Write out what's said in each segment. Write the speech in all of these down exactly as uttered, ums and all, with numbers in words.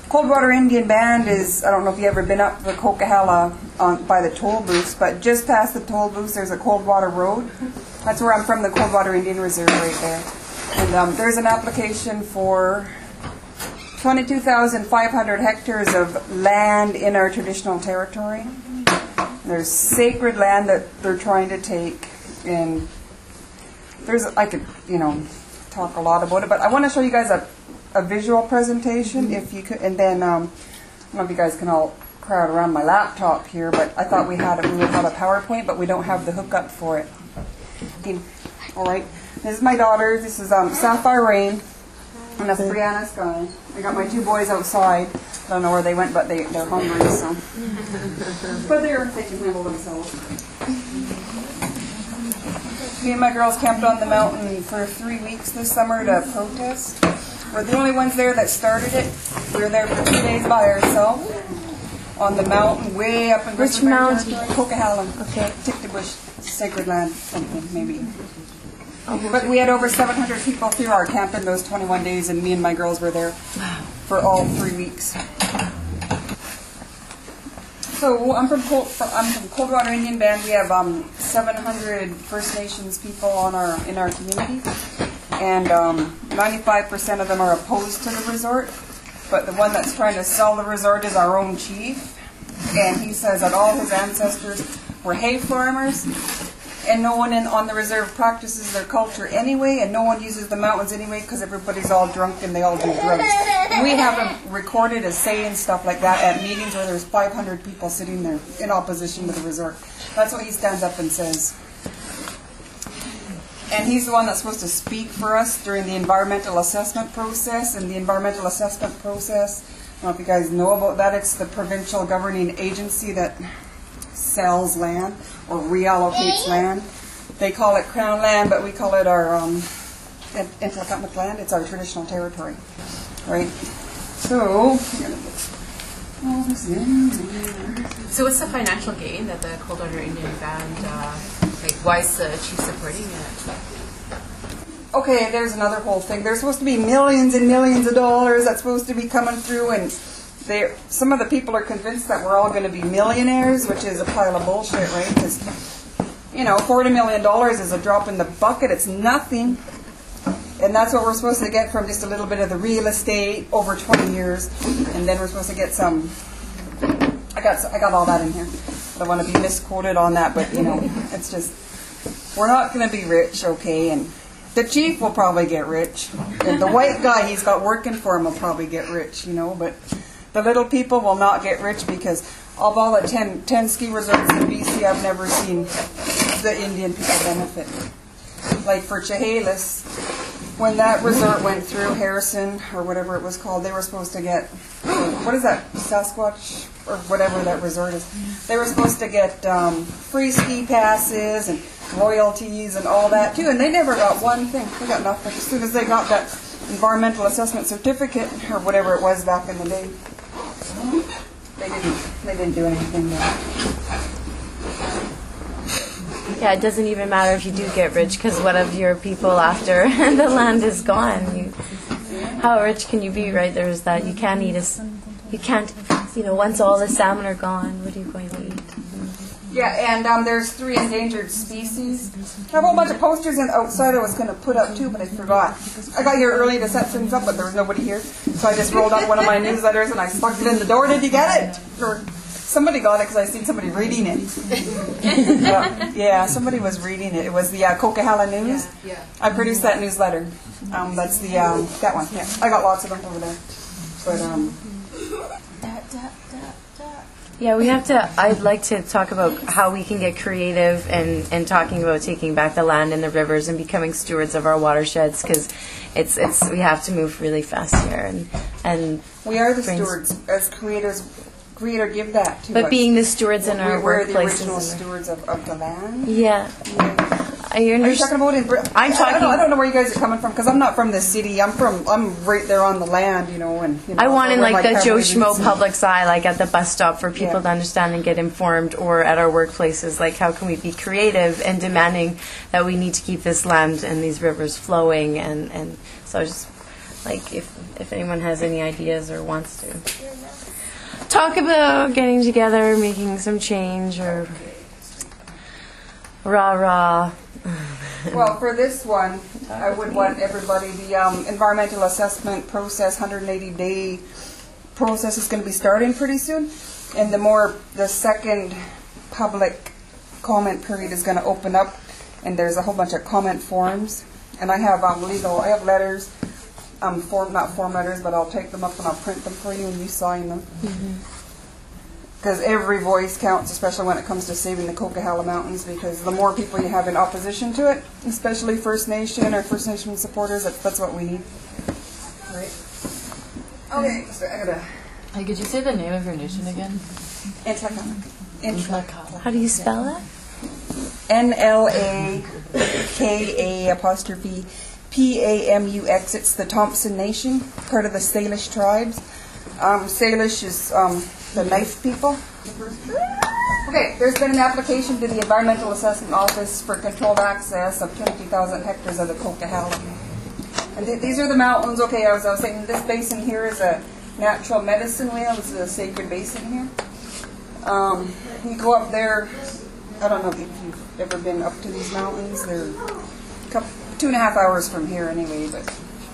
Coldwater Indian Band is, I don't know if you've ever been up the Coquihalla on, by the toll booths, but just past the toll booths there's a Coldwater Road. That's where I'm from, the Coldwater Indian Reserve right there. And um, there's an application for twenty-two thousand five hundred hectares of land in our traditional territory. There's sacred land that they're trying to take, and there's, I could, you know, talk a lot about it, but I want to show you guys a a visual presentation, if you could, and then um, I don't know if you guys can all crowd around my laptop here, but I thought we had a, we would have a PowerPoint, but we don't have the hookup for it. All right, this is my daughter. This is um, Sapphire Rain, and that's Brianna Sky. I got my two boys outside. I don't know where they went, but they they're hungry, so but they're they can handle themselves. Me and my girls camped on the mountain for three weeks this summer to protest. We're the only ones there that started it. We were there for two days by ourselves on the mountain way up in Which mountain? Coquihalla. Okay. Tiktabush, sacred land, something maybe. Oh, but we had over seven hundred people through our camp in those twenty-one days, and me and my girls were there for all three weeks. So I'm from Cold, I'm from Coldwater Indian Band. We have um, seven hundred First Nations people on our in our community. And um, ninety-five percent of them are opposed to the resort, but the one that's trying to sell the resort is our own chief, and he says that all his ancestors were hay farmers, and no one in, on the reserve practices their culture anyway, and no one uses the mountains anyway because everybody's all drunk and they all do drugs. And we have him recorded as saying stuff like that at meetings where there's five hundred people sitting there in opposition to the resort. That's what he stands up and says. And he's the one that's supposed to speak for us during the environmental assessment process. And the environmental assessment process, I don't know if you guys know about that, it's the provincial governing agency that sells land or reallocates land. They call it Crown land, but we call it our um, Ntlaka'pamux land. It's our traditional territory, right? So, so what's the financial gain that the Coldwater Indian Band, uh, like, why is the chief supporting it? Okay, there's another whole thing. There's supposed to be millions and millions of dollars that's supposed to be coming through, and they, some of the people are convinced that we're all going to be millionaires, which is a pile of bullshit, right? Because, you know, forty million dollars is a drop in the bucket. It's nothing. And that's what we're supposed to get from just a little bit of the real estate over twenty years. And then we're supposed to get some, I got I got all that in here. I don't want to be misquoted on that, but, you know, it's just, we're not going to be rich, okay? And the chief will probably get rich. And the white guy he's got working for him will probably get rich, you know? But the little people will not get rich because of all the ten, ten ski resorts in B C, I've never seen the Indian people benefit. Like for Chehalis, when that resort went through, Harrison, or whatever it was called, they were supposed to get, what is that, Sasquatch, or whatever that resort is. They were supposed to get um, free ski passes and royalties and all that too, and they never got one thing. They got nothing. As soon as they got that environmental assessment certificate, or whatever it was back in the day, they didn't, they didn't do anything there. Yeah, it doesn't even matter if you do get rich, because what of your people after the land is gone? You, how rich can you be, right? There's that. You can't eat a, you can't, you know, once all the salmon are gone, what are you going to eat? Yeah, and um, there's three endangered species. I have a whole bunch of posters in outside I was going to put up too, but I forgot. I got here early to set things up, but there was nobody here. So I just rolled up one of my newsletters and I stuck it in the door. Did you get it? Or somebody got it because I seen somebody reading it. yeah, yeah, somebody was reading it. It was the uh, Coquihalla News. Yeah, yeah. I produced that newsletter. Um, that's the um, that one. Yeah, I got lots of them over there. But um. Yeah, we have to, I'd like to talk about how we can get creative and, and talking about taking back the land and the rivers and becoming stewards of our watersheds, because it's, it's, we have to move really fast here. And, and we are the stewards as creators. Creator give that to But us. being the stewards in our we're workplaces. We're the original stewards of, of the land. Yeah. yeah. Are you, are you talking about in Britain? I'm talking. I don't, I don't know where you guys are coming from because I'm not from the city. I'm from. I'm right there on the land, you know. And you know, I want in like the Joe Schmo and public's eye, like at the bus stop, for people yeah. to understand and get informed, or at our workplaces, like how can we be creative and demanding that we need to keep this land and these rivers flowing, and and so I just like if if anyone has any ideas or wants to talk about getting together, making some change, or rah rah. Well, for this one, I would want everybody, the um, environmental assessment process, one hundred eighty day process is going to be starting pretty soon. And the more, the second public comment period is going to open up, and there's a whole bunch of comment forms. And I have um, legal, I have letters, um, form, not form letters, but I'll take them up and I'll print them for you and you sign them. Because mm-hmm. every voice counts, especially when it comes to saving the Coquihalla Mountains, because the more people you have in opposition to it, especially First Nation or First Nation supporters, that's, that's what we need. Right. Okay, so I gotta... Hey, could you say the name of your nation again? Ntlaka'la. Ntlaka'la. How do you spell that? N L A K A apostrophe P A M U X. It's the Thompson Nation, part of the Salish tribes. Um, Salish is um, the knife people. Okay, there's been an application to the Environmental Assessment Office for controlled access of twenty thousand hectares of the Coquihalla. And th these are the mountains. Okay, as I was saying, this basin here is a natural medicine wheel. This is a sacred basin here. Um, you go up there. I don't know if you've ever been up to these mountains. They're a couple, two and a half hours from here anyway. But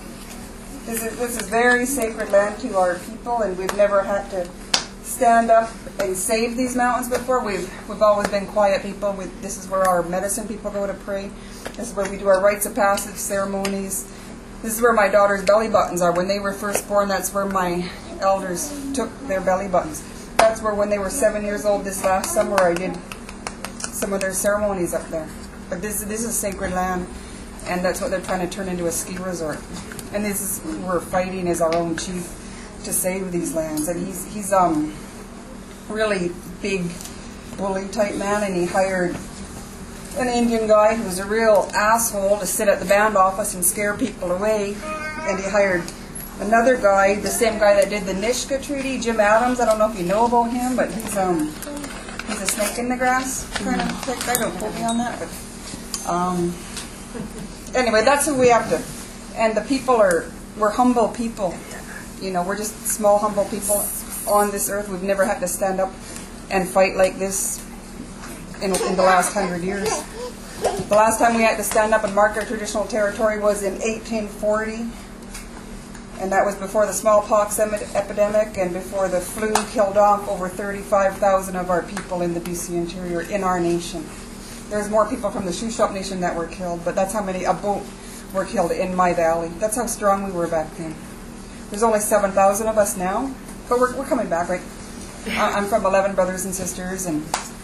this is, this is very sacred land to our people, and we've never had to stand up and save these mountains before. We've we've always been quiet people. We, this is where our medicine people go to pray. This is where we do our rites of passage ceremonies. This is where my daughter's belly buttons are. When they were first born, that's where my elders took their belly buttons. That's where when they were seven years old this last summer, I did some of their ceremonies up there. But this this is sacred land, and that's what they're trying to turn into a ski resort. And this is who we're fighting as our own chief to save these lands. And he's he's um really big bully type man, and he hired an Indian guy who was a real asshole to sit at the band office and scare people away. And he hired another guy, the same guy that did the Nisga'a Treaty, Jim Adams. I don't know if you know about him, but he's um he's a snake in the grass kind of thick guy. Don't quote me on that, but um anyway, that's who we have to. And the people are we're humble people. You know, we're just small humble people on this earth. We've never had to stand up and fight like this in, in the last hundred years. The last time we had to stand up and mark our traditional territory was in eighteen forty, and that was before the smallpox epidemic and before the flu killed off over thirty-five thousand of our people in the B C interior in our nation. There's more people from the Shuswap Nation that were killed, but that's how many Abot were killed in my valley. That's how strong we were back then. There's only seven thousand of us now, but we're, we're coming back, right? I'm from eleven brothers and sisters, and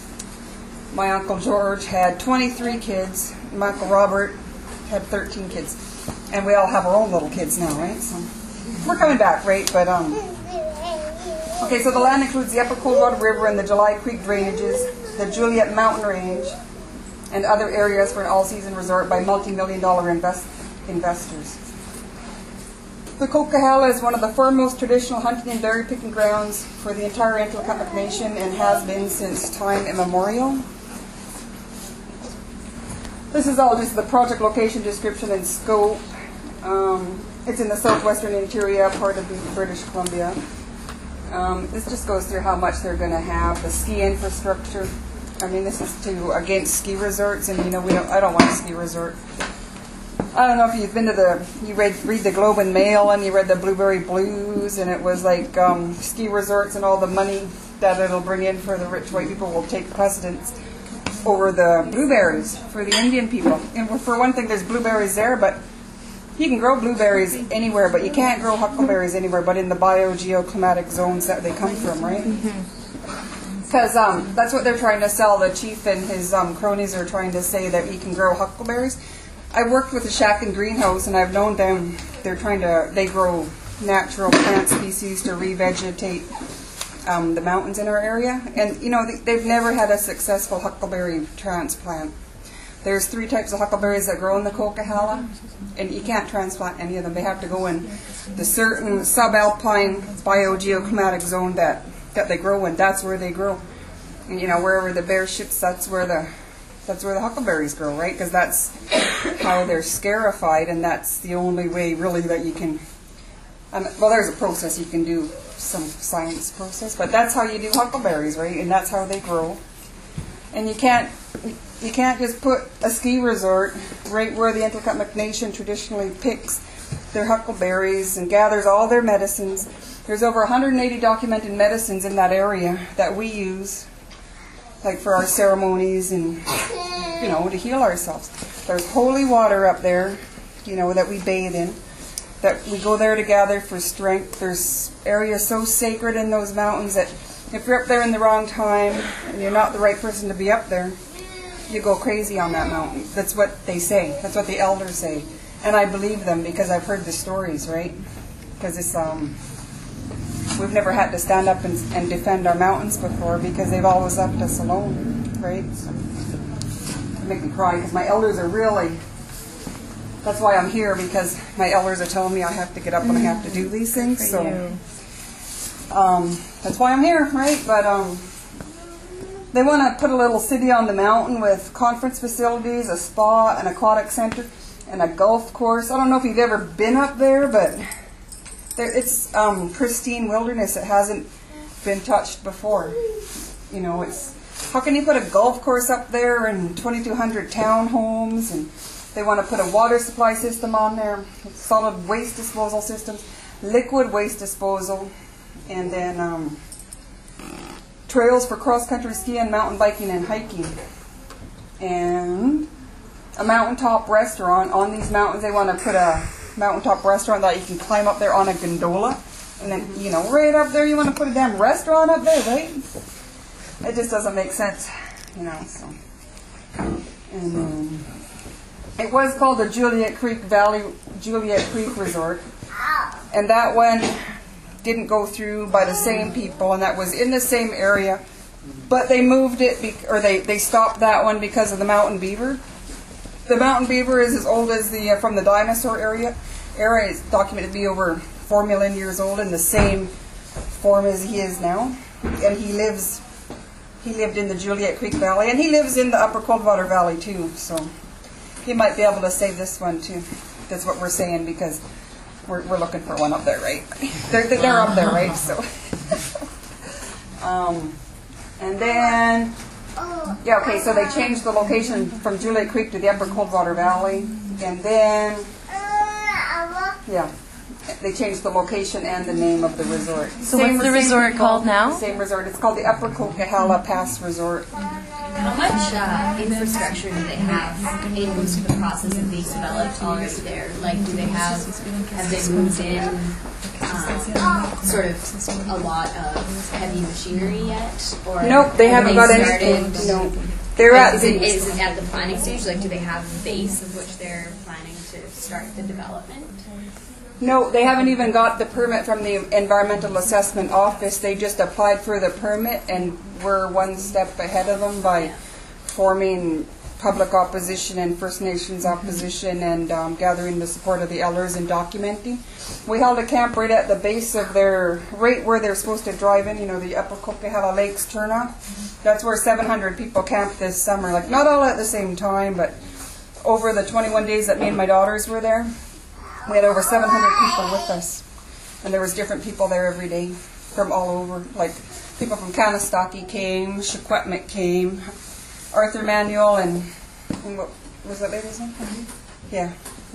my Uncle George had twenty-three kids. My Uncle Robert had thirteen kids. And we all have our own little kids now, right? So we're coming back, right? But, um, okay, so the land includes the Upper Coldwater River and the July Creek drainages, the Juliet Mountain Range, and other areas for an all-season resort by multi-million dollar invest investors. The Coquihalla is one of the foremost traditional hunting and berry picking grounds for the entire Ntlaka'la Nation and has been since time immemorial. This is all just the project location description and scope. Um, it's in the southwestern interior, part of the British Columbia. Um, this just goes through how much they're going to have, the ski infrastructure. I mean, this is to against ski resorts, and you know, we don't. I don't want a ski resort. I don't know if you've been to the, you read read the Globe and Mail, and you read the Blueberry Blues, and it was like um, ski resorts and all the money that it'll bring in for the rich white people will take precedence over the blueberries for the Indian people. And for one thing, there's blueberries there, but you can grow blueberries anywhere, but you can't grow huckleberries anywhere but in the biogeoclimatic zones that they come from, right? Because um, that's what they're trying to sell. The chief and his um, cronies are trying to say that you can grow huckleberries. I worked with a shack and greenhouse, and I've known them. They're trying to, they grow natural plant species to revegetate um, the mountains in our area. And, you know, they, they've never had a successful huckleberry transplant. There's three types of huckleberries that grow in the Coquihalla, and you can't transplant any of them. They have to go in the certain subalpine biogeoclimatic zone that, that they grow in. That's where they grow. And, you know, wherever the bear shits, that's where the that's where the huckleberries grow, right? Because that's how they're scarified, and that's the only way, really, that you can And, well, there's a process you can do, some science process, but that's how you do huckleberries, right? And that's how they grow. And you can't you can't just put a ski resort right where the Anticomic Nation traditionally picks their huckleberries and gathers all their medicines. There's over one hundred eighty documented medicines in that area that we use, like for our ceremonies and, you know, to heal ourselves. There's holy water up there, you know, that we bathe in, that we go there to gather for strength. There's areas so sacred in those mountains that if you're up there in the wrong time and you're not the right person to be up there, you go crazy on that mountain. That's what they say. That's what the elders say. And I believe them because I've heard the stories, right? Because it's, um, we've never had to stand up and, and defend our mountains before because they've always left us alone, right? So, they make me cry because my elders are really, that's why I'm here, because my elders are telling me I have to get up and I have to do these things. So, um, that's why I'm here, right? But um, they want to put a little city on the mountain with conference facilities, a spa, an aquatic center, and a golf course. I don't know if you've ever been up there, but there, it's um, pristine wilderness. It hasn't been touched before. You know, it's, how can you put a golf course up there and twenty-two hundred townhomes, and they want to put a water supply system on there, solid waste disposal systems, liquid waste disposal, and then um, trails for cross-country skiing, mountain biking, and hiking. And a mountaintop restaurant. On these mountains, they want to put a mountaintop restaurant that you can climb up there on a gondola. And then, you know, right up there, you want to put a damn restaurant up there, right? It just doesn't make sense, you know, so. And um, it was called the Juliet Creek Valley, Juliet Creek Resort. And that one didn't go through by the same people, and that was in the same area. But they moved it, be or they, they stopped that one because of the mountain beaver. The mountain beaver is as old as the, uh, from the dinosaur area. Area is documented to be over four million years old in the same form as he is now. And he lives, he lived in the Juliet Creek Valley, and he lives in the Upper Coldwater Valley too, so he might be able to save this one too. That's what we're saying, because we're, we're looking for one up there, right? They're, they're up there, right? So, um, and then, yeah, okay, so they changed the location from Juliet Creek to the Upper Coldwater Valley, and then, yeah, they changed the location and the name of the resort. So what's the resort called now? Same resort. It's called the Upper Coquihalla Pass Resort. How much uh, infrastructure do they have in the process of being developed already there? Like, do they have, have they moved in um, sort of a lot of heavy machinery yet? Or Nope, they haven't got anything. No. They're at is, it, the, is it at the planning stage? Like, do they have a base of which they're planning to start the development? No, they haven't even got the permit from the Environmental Assessment Office. They just applied for the permit, and we're one step ahead of them by forming public opposition and First Nations opposition and um, gathering the support of the elders and documenting. We held a camp right at the base of their, right where they're supposed to drive in, you know, the Upper Coquihalla Lakes turnoff. That's where seven hundred people camped this summer. Like, not all at the same time, but over the twenty-one days that me and my daughters were there, we had over seven hundred people with us, and there was different people there every day from all over. Like, people from Kanastaki came, Shaquetmik came, Arthur Manuel, and, and what was that lady's name? Yeah.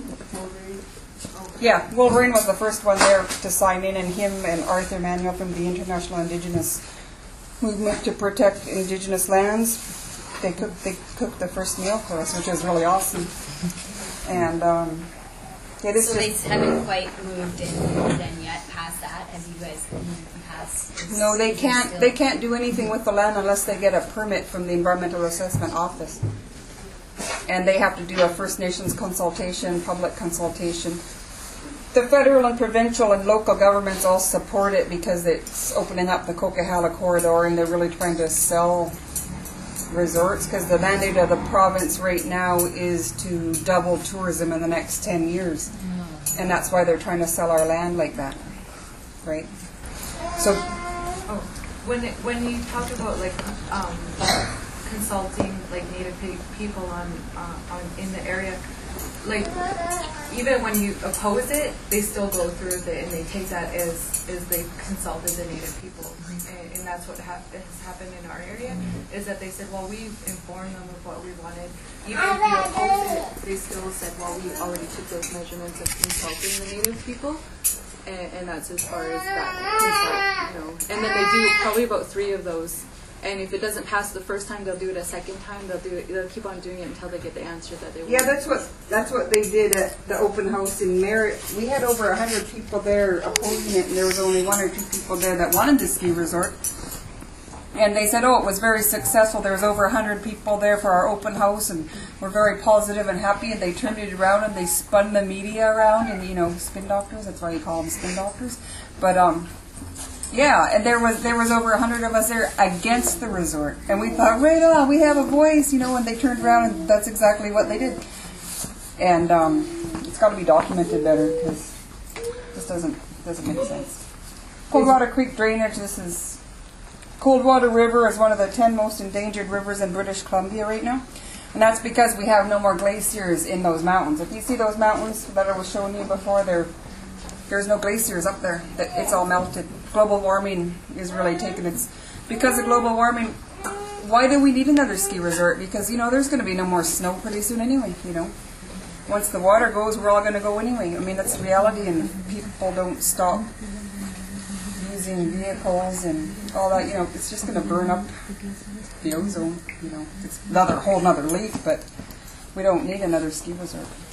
Yeah, Wolverine was the first one there to sign in, and him and Arthur Manuel from the International Indigenous Movement to Protect Indigenous Lands. They cooked, they cooked the first meal for us, which was really awesome. And, um, Yeah, this so they just, haven't quite moved in then yet past that. Have you guys moved past? no, they can't. They can't do anything with the land unless they get a permit from the Environmental Assessment Office, and they have to do a First Nations consultation, public consultation. The federal and provincial and local governments all support it because it's opening up the Coquihalla corridor, and they're really trying to sell resorts, because the mandate of the province right now is to double tourism in the next ten years, and that's why they're trying to sell our land like that, right? So, oh, when it, when you talk about like um, consulting like Native pe- people on uh, on in the area, like, even when you oppose it, they still go through with it, and they take that as, as they consulted the Native people. And, and that's what hap- has happened in our area, is that they said, well, we've informed them of what we wanted. Even if you oppose it, they still said, well, we already took those measurements of consulting the Native people. And, and that's as far as that consult, you know. And then they do probably about three of those. And if it doesn't pass the first time, they'll do it a second time. They'll do it. They'll keep on doing it until they get the answer that they want. Yeah, that's what that's what they did at the open house in Merritt. We had over a hundred people there opposing it, and there was only one or two people there that wanted the ski resort. And they said, oh, it was very successful. There was over a hundred people there for our open house, and we're very positive and happy. And they turned it around and they spun the media around, and you know, spin doctors. That's why you call them spin doctors. But um. Yeah, and there was there was over a hundred of us there against the resort, and we thought, right on, we have a voice, you know. And they turned around, and that's exactly what they did. And um, it's got to be documented better, because this doesn't doesn't make sense. Coldwater Creek drainage. This is Coldwater River is one of the ten most endangered rivers in British Columbia right now, and that's because we have no more glaciers in those mountains. If you see those mountains that I was showing you before, they're There's no glaciers up there. It's all melted. Global warming is really taking its... Because of global warming, why do we need another ski resort? Because, you know, there's going to be no more snow pretty soon anyway, you know. Once the water goes, we're all going to go anyway. I mean, that's the reality, and people don't stop using vehicles and all that. You know, it's just going to burn up the ozone, you know. It's another whole nother leak, but we don't need another ski resort.